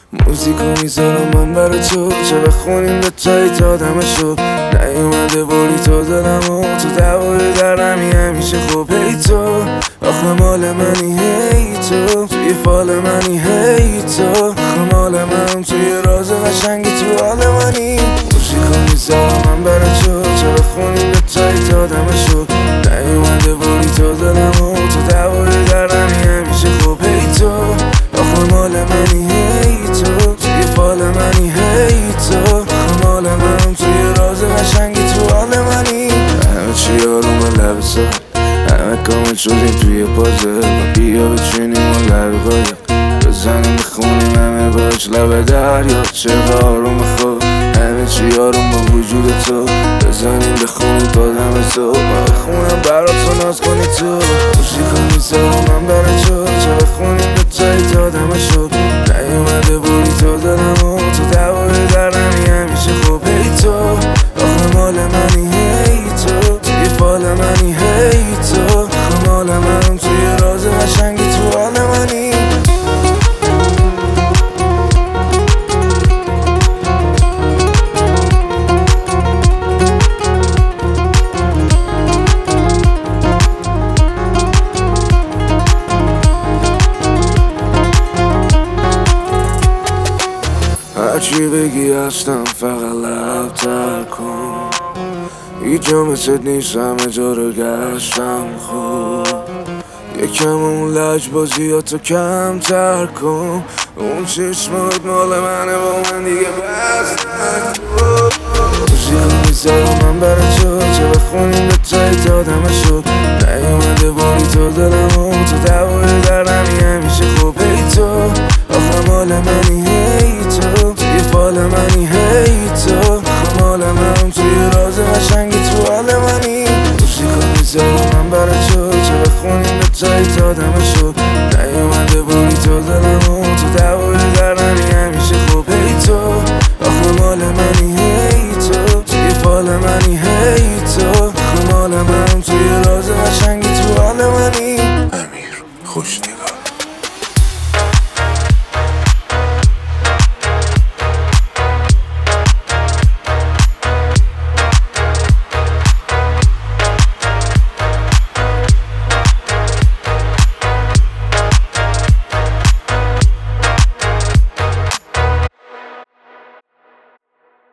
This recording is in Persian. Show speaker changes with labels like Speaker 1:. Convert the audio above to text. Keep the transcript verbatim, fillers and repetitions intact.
Speaker 1: موزیکو میذارم من برا تو، چه بخونیم به تایی تا دمه شد. نیومده باری تو دلم و تو دوای درمی همیشه خوب. هی تو آخه مال منی، هی تو توی فال منی، هی تو آخه مال من توی راز قشنگی تو حال منی. موزیکو میذارم من برا تو، چه بخونیم به تایی تا دمه شد. نیومده باری تو دلم و تو دوای درمی همیشه خوب. هی تو آخه مال منی، هی تو توی فال منی، هی تو خمال من توی راز قشنگی تو حال منی. همه چی آروم لب ساد، همه کامل شدیم توی پازه. بیا بچینیم و لب قایق بزنیم بخونیم همه باش لب دریا. چه آروم خواب همه چی آروم با وجود تو. بزنیم بخونیم تا دم تو، من بخونم برات تو ناز کنی تو. موزیکو میذارم من برا تو، چه بخونیم به تایی تا دمه شد. نیومده باری تو دلم و تو دوای درمی همیشه خوب. هی تو آخه مال منی، هی تو توی فال منی، هی تو آخه مال من توی راز قشنگی تو حال منی. هرچی بگی هستم فقط لب تر کن. هیچ جا مثل نیست همه جا رو گشتم خوب. یکم اون لجبازیاتو کم تر کن. اون چشمات مال منه با من دیگه بس نکن. موزیکو میذارم من برا تو، چه بخونیم به تایی تا دمه شد. نیومده باری تو دلم و تو دوای درمی همیشه خوب. هی تو آخه مال منی، هی تو توی فال منی، هی تو خمال من توی راز قشنگی تو حال منی. موزیکو میذارم من برا تو، چه بخونیم به تایی تا دمه شد. نیومده باری تو دلم و تو دوای درمی همیشه خوب. هی تو آخه مال منی، هی تو توی فال منی، هی تو خمال من توی راز قشنگی تو حال منی.
Speaker 2: امیر خوشتی